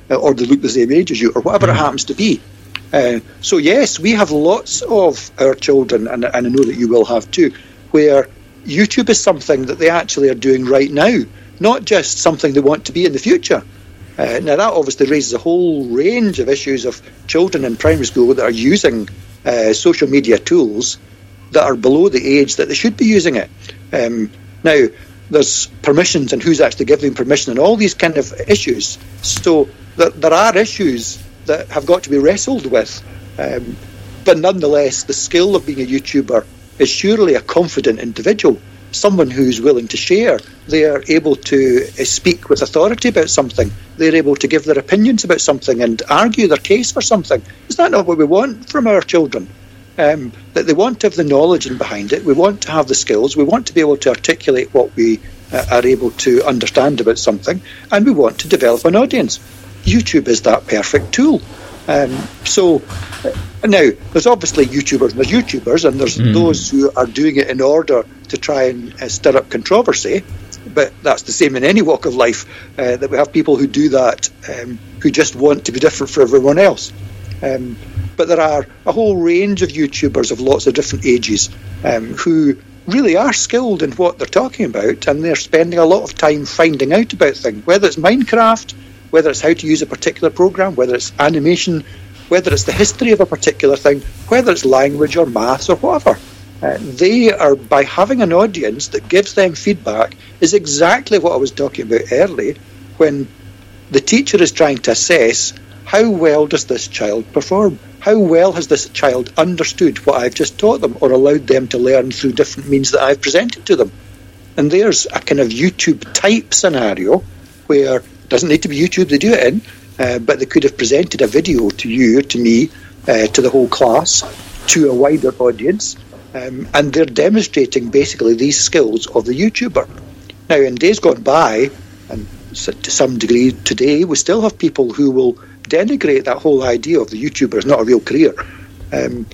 uh, or they look the same age as you, or whatever it happens to be. Uh, so yes, we have lots of our children, and, and I know that you will have too, where YouTube is something that they actually are doing right now, not just something they want to be in the future. Uh, now that obviously raises a whole range of issues of children in primary school that are using uh, social media tools that are below the age that they should be using it. Um, now, there's permissions and who's actually giving permission and all these kind of issues. So there, there are issues that have got to be wrestled with. Um, but nonetheless, the skill of being a YouTuber is surely a confident individual, someone who's willing to share. They are able to uh, speak with authority about something. They're able to give their opinions about something and argue their case for something. Is that not what we want from our children? Um, that they want to have the knowledge in behind it. We want to have the skills. We want to be able to articulate what we uh, are able to understand about something, and we want to develop an audience. YouTube is that perfect tool. Um, so uh, now there's obviously YouTubers and there's YouTubers, and there's mm. those who are doing it in order to try and uh, stir up controversy. But that's the same in any walk of life, uh, that we have people who do that, um, who just want to be different from everyone else. Um, but there are a whole range of YouTubers of lots of different ages um, who really are skilled in what they're talking about, and they're spending a lot of time finding out about things, whether it's Minecraft, whether it's how to use a particular program, whether it's animation, whether it's the history of a particular thing, whether it's language or maths or whatever. Uh, they are, by having an audience that gives them feedback, is exactly what I was talking about earlier, when the teacher is trying to assess how well does this child perform? How well has this child understood what I've just taught them, or allowed them to learn through different means that I've presented to them? And there's a kind of YouTube-type scenario where it doesn't need to be YouTube they do it in, uh, but they could have presented a video to you, to me, uh, to the whole class, to a wider audience, um, and they're demonstrating basically these skills of the YouTuber. Now, in days gone by, and to some degree today, we still have people who will denigrate that whole idea of the YouTuber as not a real career. Um,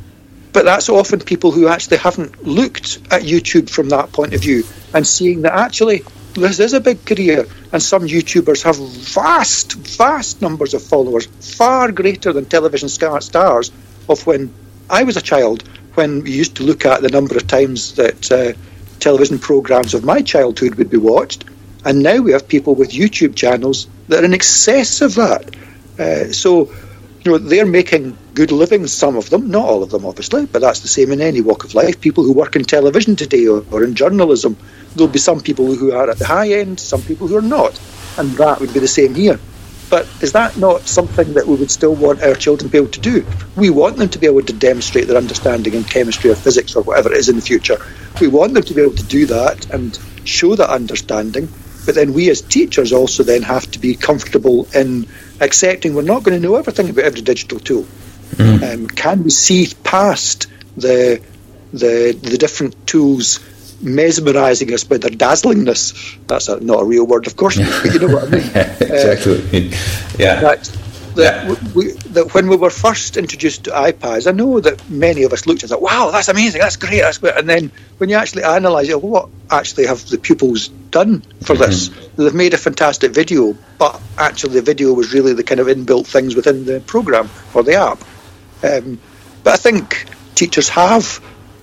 but that's often people who actually haven't looked at YouTube from that point of view and seeing that actually this is a big career, and some YouTubers have vast, vast numbers of followers, far greater than television stars of when I was a child, when we used to look at the number of times that uh, television programmes of my childhood would be watched, and now we have people with YouTube channels that are in excess of that. Uh, so, you know, they're making good livings, some of them, not all of them obviously, but that's the same in any walk of life. People who work in television today or, or in journalism, there'll be some people who are at the high end, some people who are not, and that would be the same here. But is that not something that we would still want our children to be able to do? We want them to be able to demonstrate their understanding in chemistry or physics or whatever it is in the future. We want them to be able to do that and show that understanding. But then we as teachers also then have to be comfortable in accepting we're not going to know everything about every digital tool. Mm. Um, can we see past the the the different tools mesmerising us by their dazzlingness? That's a, not a real word, of course, but you know what I mean. Exactly. Uh, yeah. That, that, yeah. We, that when we were first introduced to iPads, I know that many of us looked at it and thought, wow, that's amazing, that's great, that's great. And then when you actually analyse it, well, what actually have the pupils done for this? Mm-hmm. They've made a fantastic video, but actually the video was really the kind of inbuilt things within the programme or the app. Um, but I think teachers have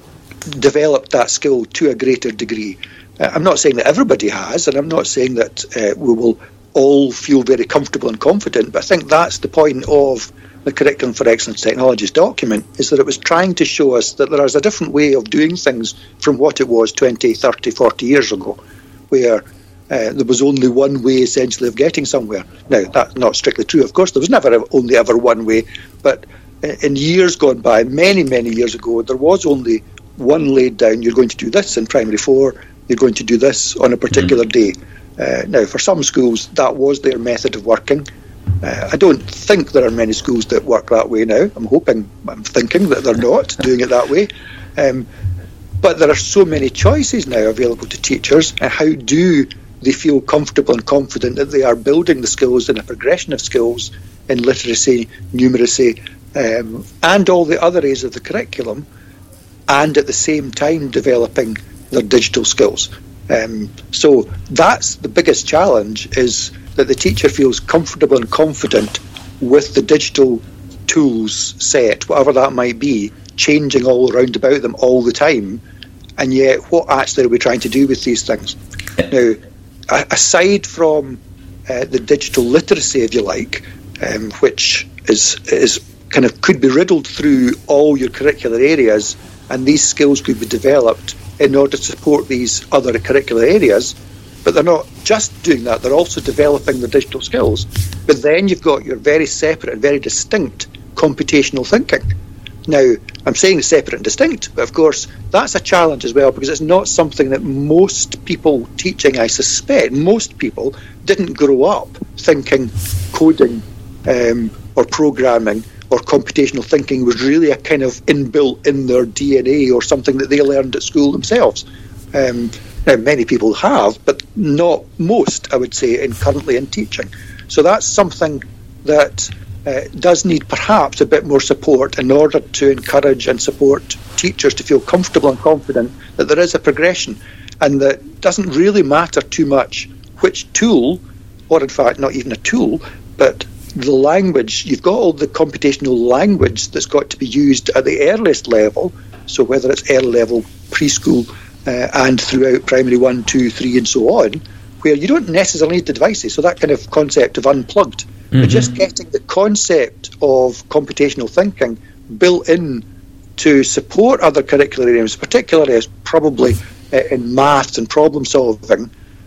developed that skill to a greater degree. Uh, I'm not saying that everybody has, and I'm not saying that uh, we will all feel very comfortable and confident, but I think that's the point of the Curriculum for Excellence Technologies document, is that it was trying to show us that there is a different way of doing things from what it was twenty, thirty, forty years ago, where uh, there was only one way essentially of getting somewhere. Now, that's not strictly true, of course. There was never only ever one way, but in years gone by, many, many years ago, there was only one laid down. You're going to do this in primary four, you're going to do this on a particular mm-hmm. day. Uh, now, for some schools, that was their method of working. Uh, I don't think there are many schools that work that way now. I'm hoping, I'm thinking that they're not doing it that way. Um, but there are so many choices now available to teachers, and how do they feel comfortable and confident that they are building the skills and a progression of skills in literacy, numeracy, um, and all the other areas of the curriculum, and at the same time developing their digital skills. Um, so that's the biggest challenge, is that the teacher feels comfortable and confident with the digital tools set, whatever that might be, changing all around about them all the time, and yet what actually are we trying to do with these things? Now, aside from uh, the digital literacy, if you like, um, which is is kind of could be riddled through all your curricular areas, and these skills could be developed in order to support these other curricular areas, but they're not just doing that, they're also developing the digital skills. But then you've got your very separate and very distinct computational thinking. Now, I'm saying separate and distinct, but of course that's a challenge as well, because it's not something that most people teaching, I suspect, most people didn't grow up thinking coding um, or programming or computational thinking was really a kind of inbuilt in their D N A or something that they learned at school themselves. Um, now, many people have, but not most, I would say, in currently in teaching. So that's something that uh, does need perhaps a bit more support in order to encourage and support teachers to feel comfortable and confident that there is a progression, and that it doesn't really matter too much which tool, or in fact not even a tool, but the language. You've got all the computational language that's got to be used at the earliest level, so whether it's early level, preschool, uh, and throughout primary one, two, three, and so on, where you don't necessarily need the devices. So that kind of concept of unplugged, mm-hmm. but just getting the concept of computational thinking built in to support other curricular areas, particularly as probably uh, in maths and problem solving,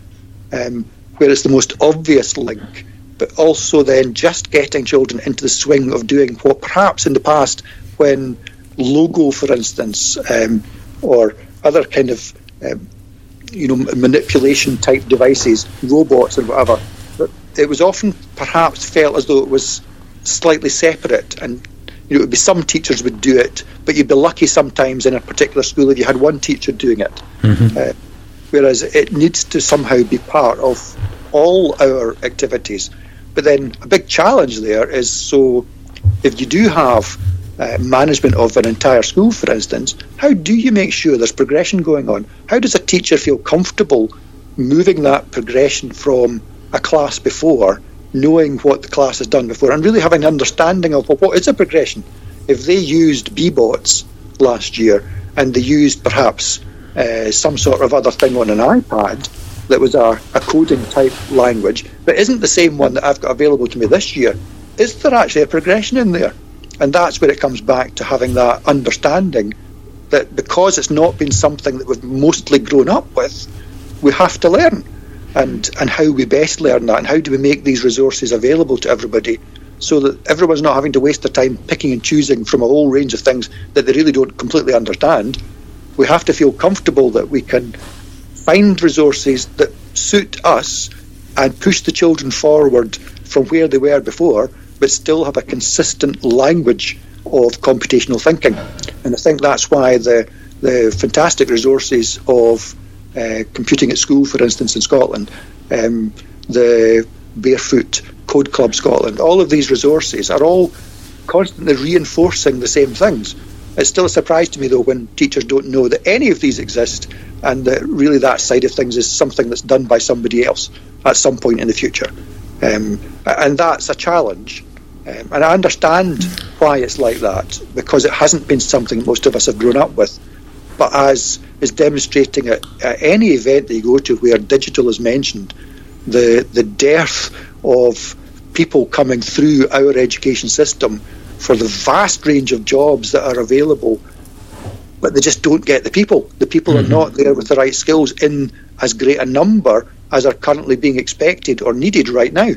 um, where it's the most obvious link, but also then just getting children into the swing of doing what perhaps in the past, when Logo, for instance, um, or other kind of um, you know manipulation type devices, robots and whatever, but it was often perhaps felt as though it was slightly separate, and you know, it would be some teachers would do it, but you'd be lucky sometimes in a particular school if you had one teacher doing it. Mm-hmm. Uh, whereas it needs to somehow be part of all our activities. But then a big challenge there is, so if you do have uh, management of an entire school, for instance, how do you make sure there's progression going on? How does a teacher feel comfortable moving that progression from a class before, knowing what the class has done before, and really having an understanding of, well, what is a progression? If they used B-Bots last year, and they used perhaps uh, some sort of other thing on an iPad that was a, a coding type language, but isn't the same one that I've got available to me this year, is there actually a progression in there? And that's where it comes back to having that understanding that because it's not been something that we've mostly grown up with, we have to learn. And, and how we best learn that, and how do we make these resources available to everybody so that everyone's not having to waste their time picking and choosing from a whole range of things that they really don't completely understand. We have to feel comfortable that we can find resources that suit us and push the children forward from where they were before, but still have a consistent language of computational thinking. And I think that's why the the fantastic resources of uh, computing at school, for instance, in Scotland, um, the Barefoot Code Club Scotland, all of these resources are all constantly reinforcing the same things. It's still a surprise to me, though, when teachers don't know that any of these exist, and that really that side of things is something that's done by somebody else at some point in the future. Um, and that's a challenge. Um, and I understand why it's like that, because it hasn't been something most of us have grown up with. But as is demonstrating at, at any event that you go to where digital is mentioned, the the dearth of people coming through our education system for the vast range of jobs that are available, but they just don't get the people. The people mm-hmm. are not there with the right skills in as great a number as are currently being expected or needed right now.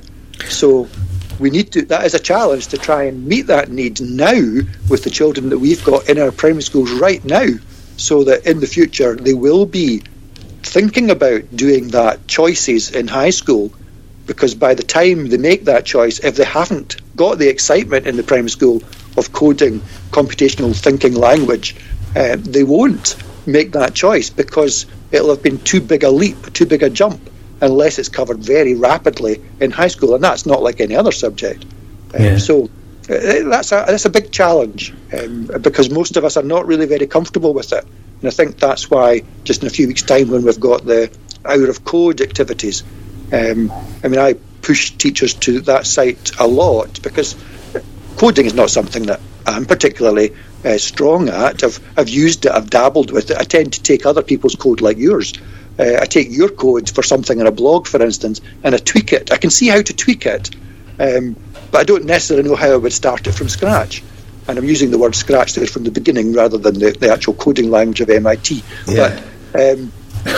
So we need to, that is a challenge to try and meet that need now with the children that we've got in our primary schools right now, so that in the future they will be thinking about doing that choices in high school, because by the time they make that choice, if they haven't got the excitement in the primary school of coding, computational thinking language, uh, they won't make that choice because it'll have been too big a leap, too big a jump, unless it's covered very rapidly in high school, and that's not like any other subject. Um, yeah. So uh, that's a that's a big challenge, um, because most of us are not really very comfortable with it. And I think that's why just in a few weeks' time, when we've got the Hour of Code activities, um, I mean, I push teachers to that site a lot, because coding is not something that I'm particularly uh, strong at. I've, I've used it, I've dabbled with it. I tend to take other people's code like yours. Uh, I take your code for something in a blog, for instance, and I tweak it. I can see how to tweak it, um, but I don't necessarily know how I would start it from scratch. And I'm using the word scratch there from the beginning rather than the, the actual coding language of M I T. Yeah. But um,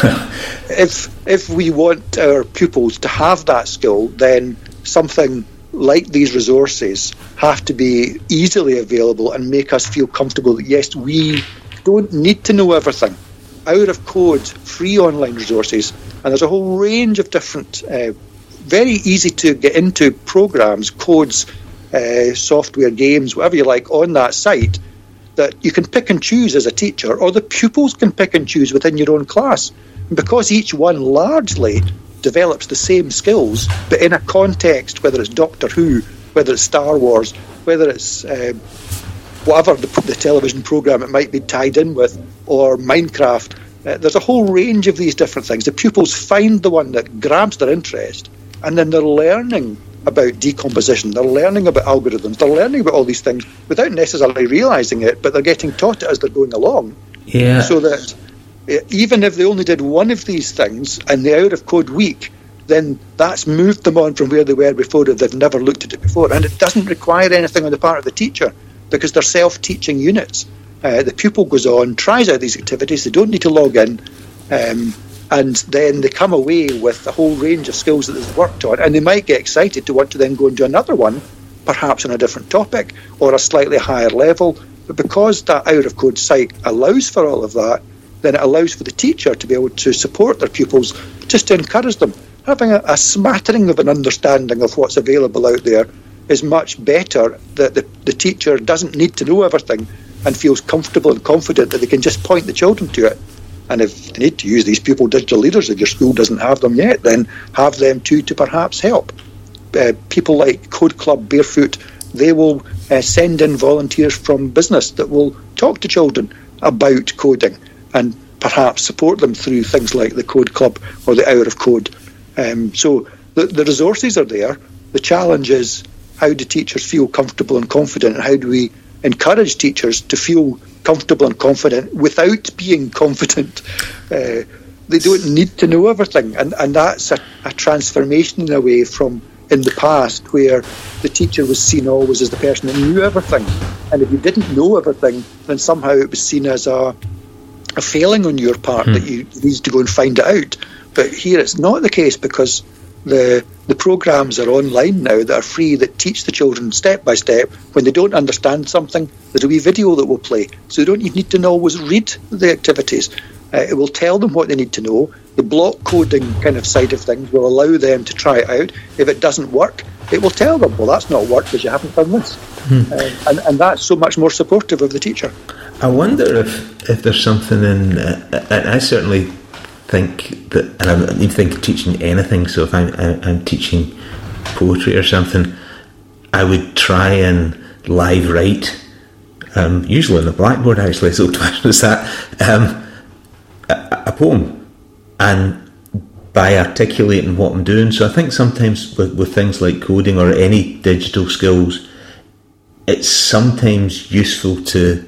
if if we want our pupils to have that skill, then something like these resources have to be easily available and make us feel comfortable that, yes, we don't need to know everything. Out of code, free online resources, and there's a whole range of different, uh, very easy to get into programs, codes, uh, software, games, whatever you like, on that site that you can pick and choose as a teacher, or the pupils can pick and choose within your own class. And because each one largely develops the same skills, but in a context, whether it's Doctor Who, whether it's Star Wars, whether it's uh, whatever the, the television program it might be tied in with, or Minecraft, uh, there's a whole range of these different things. The pupils find the one that grabs their interest, and then they're learning about decomposition, they're learning about algorithms, they're learning about all these things without necessarily realising it, but they're getting taught it as they're going along. Yeah. So that even if they only did one of these things in the out of code week, then that's moved them on from where they were before if they've never looked at it before. And it doesn't require anything on the part of the teacher, because they're self-teaching units. Uh, the pupil goes on, tries out these activities, they don't need to log in, um, and then they come away with a whole range of skills that they've worked on, and they might get excited to want to then go and do another one, perhaps on a different topic or a slightly higher level. But because that out of code site allows for all of that, then it allows for the teacher to be able to support their pupils, just to encourage them. Having a, a smattering of an understanding of what's available out there is much better, that the, the teacher doesn't need to know everything and feels comfortable and confident that they can just point the children to it. And if they need to use these pupil digital leaders, if your school doesn't have them yet, then have them too to perhaps help. Uh, people like Code Club Barefoot, they will uh, send in volunteers from business that will talk to children about coding and perhaps support them through things like the Code Club or the Hour of Code. Um, so the, the resources are there. The challenge is, how do teachers feel comfortable and confident, and how do we encourage teachers to feel comfortable and confident without being confident? Uh, they don't need to know everything, and, and that's a, a transformation in a way from in the past, where the teacher was seen always as the person that knew everything, and if you didn't know everything, then somehow it was seen as a, a failing on your part, hmm. that you needed to go and find it out. But here it's not the case, because the the programs are online now that are free, that teach the children step by step. When they don't understand something, there's a wee video that will play, so they don't even need to always read the activities. Uh, it will tell them what they need to know. The block coding kind of side of things will allow them to try it out. If it doesn't work, it will tell them, well, that's not worked because you haven't done this. Hmm. Uh, and, and that's so much more supportive of the teacher. I wonder if, if there's something in, uh, and I certainly think that, and I'm not even think of teaching anything, so if I'm, I'm teaching poetry or something, I would try and live write, um, usually on the blackboard actually, so twice was that, um, a, a poem, and by articulating what I'm doing. So I think sometimes with, with things like coding or any digital skills, it's sometimes useful to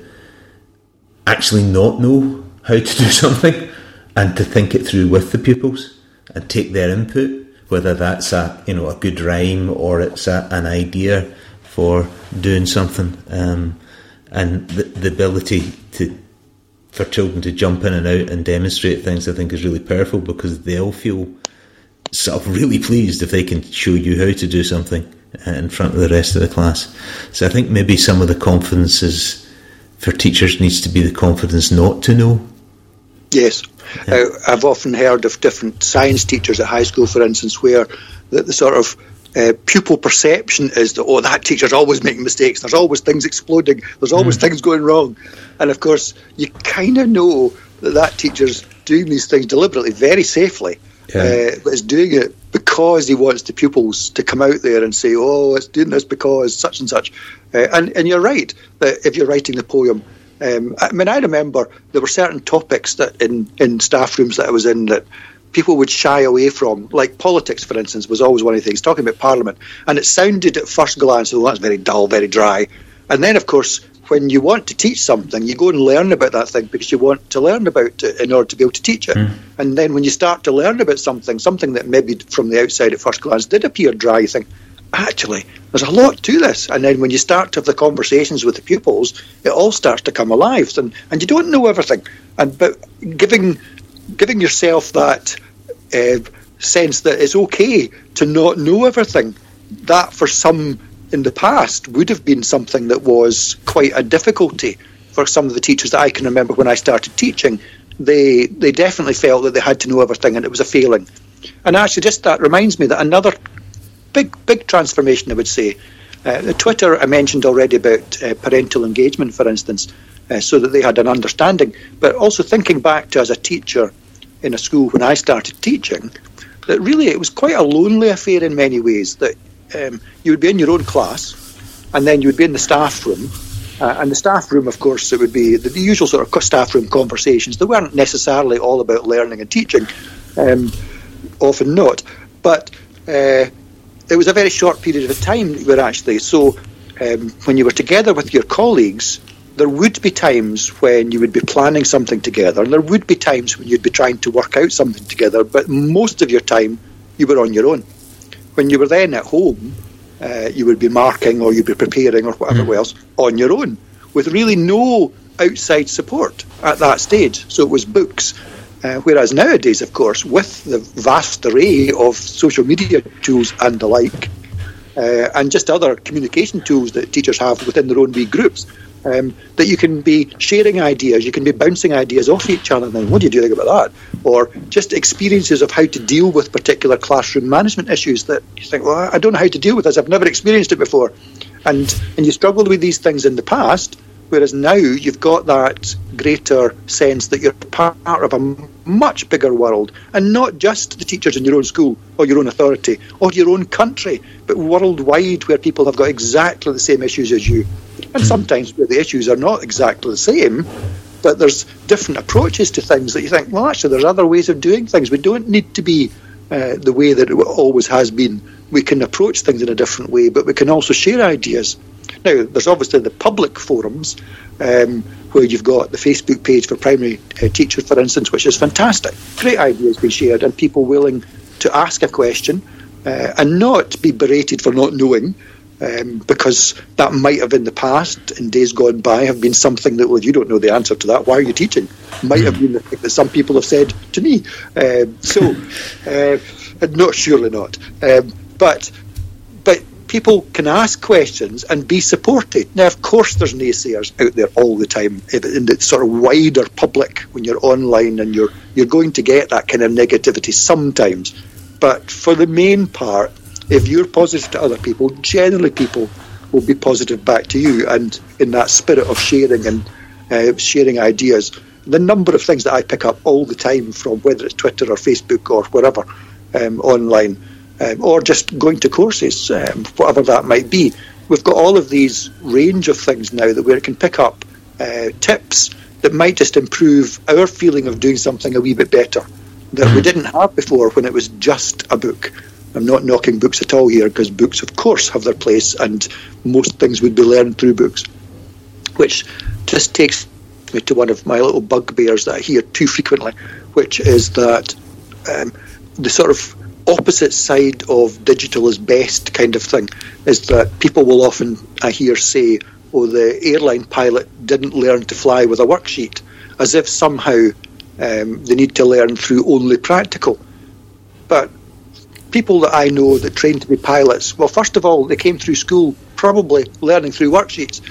actually not know how to do something, and to think it through with the pupils and take their input, whether that's a you know a good rhyme or it's a, an idea for doing something, um, and the, the ability to for children to jump in and out and demonstrate things, I think is really powerful, because they'll feel sort of really pleased if they can show you how to do something in front of the rest of the class. So I think maybe some of the confidences for teachers needs to be the confidence not to know. Yes. Yeah. Uh, I've often heard of different science teachers at high school, for instance, where the, the sort of uh, pupil perception is that, oh, that teacher's always making mistakes, there's always things exploding, there's always mm. things going wrong. And of course, you kind of know that that teacher's doing these things deliberately, very safely, yeah. uh, but is doing it because he wants the pupils to come out there and say, oh, it's doing this because such and such. Uh, and, and you're right, that if you're writing the poem, Um, I mean, I remember there were certain topics that in, in staff rooms that I was in that people would shy away from, like politics, for instance, was always one of the things, talking about Parliament. And it sounded at first glance, oh, that's very dull, very dry. And then, of course, when you want to teach something, you go and learn about that thing because you want to learn about it in order to be able to teach it. Mm. And then when you start to learn about something, something that maybe from the outside at first glance did appear dry, you think, actually, there's a lot to this. And then when you start to have the conversations with the pupils, it all starts to come alive. And, and you don't know everything. And but giving giving yourself that uh, sense that it's okay to not know everything, that for some in the past would have been something that was quite a difficulty for some of the teachers that I can remember when I started teaching. They they definitely felt that they had to know everything and it was a failing. And actually just that reminds me that another big, big transformation, I would say, uh, the Twitter I mentioned already about uh, parental engagement, for instance, uh, so that they had an understanding. But also thinking back to as a teacher in a school when I started teaching, that really it was quite a lonely affair in many ways, that Um, you would be in your own class, and then you would be in the staff room. Uh, and the staff room, of course, it would be the, the usual sort of staff room conversations. They weren't necessarily all about learning and teaching, um, often not. But uh, it was a very short period of time that we were actually. So um, when you were together with your colleagues, there would be times when you would be planning something together, and there would be times when you'd be trying to work out something together. But most of your time, you were on your own. When you were then at home, uh, you would be marking or you'd be preparing or whatever mm. else on your own, with really no outside support at that stage. So it was books. Uh, whereas nowadays, of course, with the vast array of social media tools and the like, uh, and just other communication tools that teachers have within their own wee groups, um, that you can be sharing ideas, you can be bouncing ideas off each other, and then what do you do think about that? Or just experiences of how to deal with particular classroom management issues that you think, well, I don't know how to deal with this, I've never experienced it before. And and you struggled with these things in the past, whereas now you've got that greater sense that you're part of a much bigger world, and not just the teachers in your own school or your own authority or your own country, but worldwide, where people have got exactly the same issues as you. And sometimes where the issues are not exactly the same, but there's different approaches to things that you think, well, actually, there's other ways of doing things. We don't need to be uh, the way that it always has been. We can approach things in a different way, but we can also share ideas. Now, there's obviously the public forums, um, where you've got the Facebook page for primary uh, teachers, for instance, which is fantastic. Great ideas being shared and people willing to ask a question uh, and not be berated for not knowing. Um, because that might have in the past, in days gone by, have been something that, well, you don't know the answer to that, why are you teaching? Might have been the thing that some people have said to me. Um, so, uh, not surely not. Um, but but people can ask questions and be supported. Now, of course, there's naysayers out there all the time in the sort of wider public. When you're online and you're you're going to get that kind of negativity sometimes. But for the main part, if you're positive to other people, generally people will be positive back to you. And in that spirit of sharing and uh, sharing ideas, the number of things that I pick up all the time from whether it's Twitter or Facebook or wherever um, online, um, or just going to courses, um, whatever that might be. We've got all of these range of things now that where it can pick up uh, tips that might just improve our feeling of doing something a wee bit better that we didn't have before when it was just a book. I'm not knocking books at all here, because books, of course, have their place, and most things would be learned through books. Which just takes me to one of my little bugbears that I hear too frequently, which is that um, the sort of opposite side of digital is best kind of thing is that people will often, I hear, say, oh, the airline pilot didn't learn to fly with a worksheet, as if somehow um, they need to learn through only practical. But people that I know that trained to be pilots, well, first of all, they came through school probably learning through worksheets.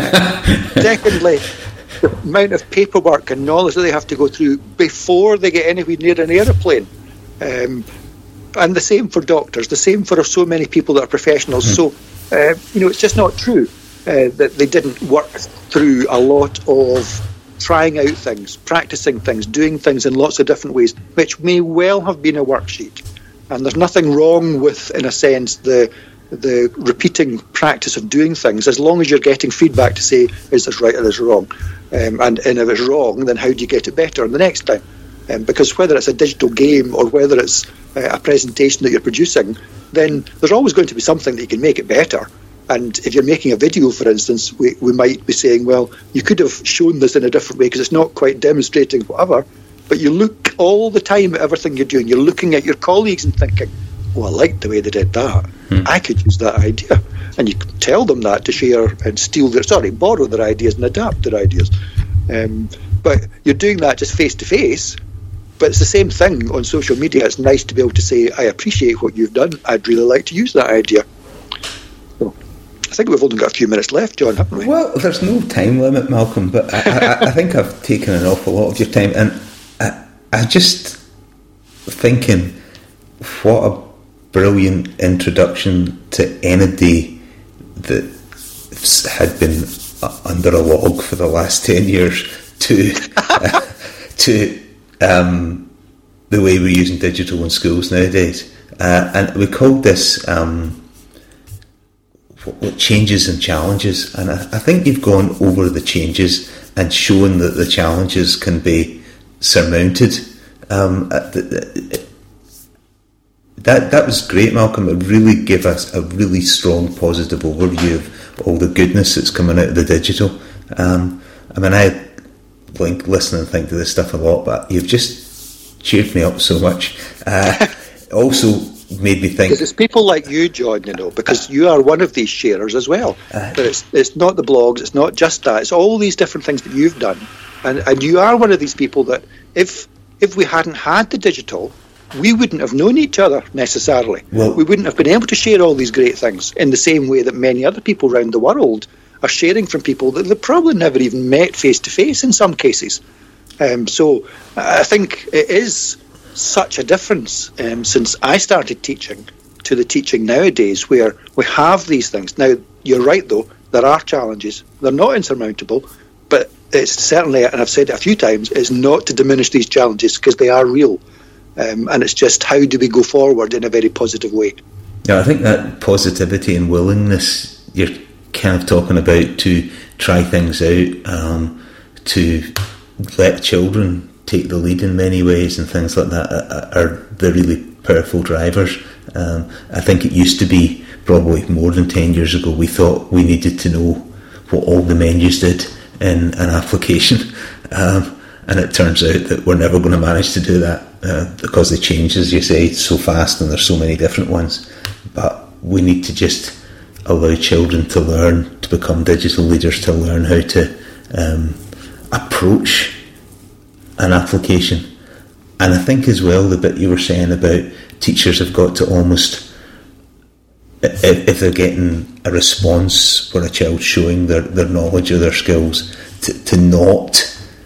uh, secondly, the amount of paperwork and knowledge that they have to go through before they get anywhere near an aeroplane. Um, and the same for doctors, the same for so many people that are professionals. Mm-hmm. So, uh, you know, it's just not true uh, that they didn't work through a lot of trying out things, practicing things, doing things in lots of different ways, which may well have been a worksheet. And there's nothing wrong with, in a sense, the the repeating practice of doing things, as long as you're getting feedback to say, is this right or is this wrong? Um, and, and if it's wrong, then how do you get it better the next time? Um, because whether it's a digital game or whether it's uh, a presentation that you're producing, then there's always going to be something that you can make it better. And if you're making a video, for instance, we, we might be saying, well, you could have shown this in a different way because it's not quite demonstrating whatever. But you look all the time at everything you're doing. You're looking at your colleagues and thinking, oh, I like the way they did that. Hmm. I could use that idea. And you can tell them that to share and steal their, sorry, borrow their ideas and adapt their ideas. Um, but you're doing that just face to face. But it's the same thing on social media. It's nice to be able to say, I appreciate what you've done. I'd really like to use that idea. So, I think we've only got a few minutes left, John, haven't we? Well, there's no time limit, Malcolm, but I, I, I think I've taken an awful lot of your time. And I, I just thinking, what a brilliant introduction to anybody that had been under a log for the last ten years to uh, to um, the way we're using digital in schools nowadays. Uh, and we called this um, what, what changes and challenges. And I, I think you've gone over the changes and shown that the challenges can be surmounted. Um, that that was great, Malcolm. It really gave us a really strong, positive overview of all the goodness that's coming out of the digital. Um, I mean, I like listen and think to this stuff a lot, but you've just cheered me up so much. Uh, also made me think, because it's people like you, John, you know, because you are one of these sharers as well. Uh, but it's it's not the blogs, it's not just that, it's all these different things that you've done, and and you are one of these people that if if we hadn't had the digital, we wouldn't have known each other necessarily. Well, we wouldn't have been able to share all these great things in the same way that many other people around the world are sharing from people that they've probably never even met face to face in some cases. Um, so I think it is such a difference um, since I started teaching to the teaching nowadays, where we have these things. Now, you're right though, there are challenges. They're not insurmountable, but it's certainly, and I've said it a few times, it's not to diminish these challenges because they are real. Um, and it's just how do we go forward in a very positive way. Yeah, I think that positivity and willingness you're kind of talking about to try things out, um, to let children take the lead in many ways and things like that are, are the really powerful drivers. Um, I think it used to be probably more than ten years ago we thought we needed to know what all the menus did in an application. Um, And it turns out that we're never going to manage to do that uh, because they change, as you say, so fast, and there's so many different ones. But we need to just allow children to learn, to become digital leaders, to learn how to um, approach an application. And I think as well, the bit you were saying about teachers have got to almost, if, if they're getting a response for a child showing their, their knowledge or their skills, to, to not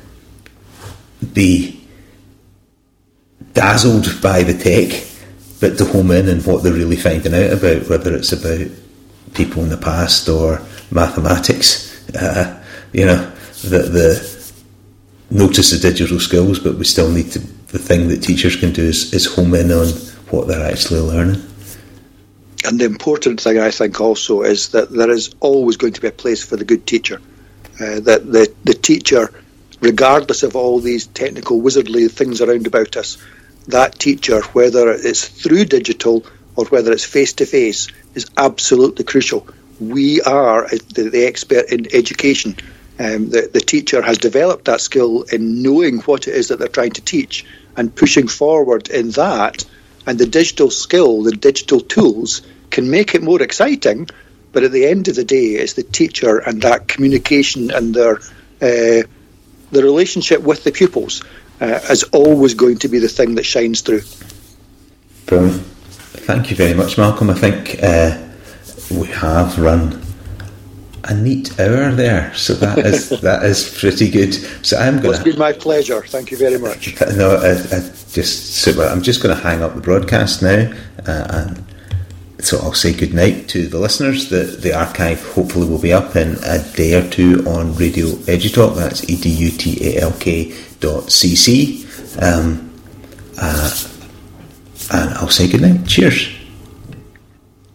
be dazzled by the tech, but to home in on what they're really finding out about, whether it's about people in the past or mathematics. Uh, you know, the, the notice the digital skills, but we still need to, the thing that teachers can do is, is home in on what they're actually learning. And the important thing, I think, also is that there is always going to be a place for the good teacher. Uh, that the, the teacher, regardless of all these technical wizardly things around about us, that teacher, whether it's through digital or whether it's face-to-face, is absolutely crucial. We are the, the expert in education. Um, the, the teacher has developed that skill in knowing what it is that they're trying to teach and pushing forward in that. And the digital skill, the digital tools, can make it more exciting, but at the end of the day, it's the teacher and that communication and their uh, the relationship with the pupils uh, is always going to be the thing that shines through. Brilliant. Thank you very much, Malcolm. I think uh, we have run a neat hour there, so that is that is pretty good. So I'm going. It's been my pleasure. Thank you very much. No, I, I just super. I'm just going to hang up the broadcast now, uh, and so I'll say good night to the listeners. The the archive hopefully will be up in a day or two on Radio Edutalk. That's E D U T A L K dot C C. Um, uh, and I'll say good night. Cheers.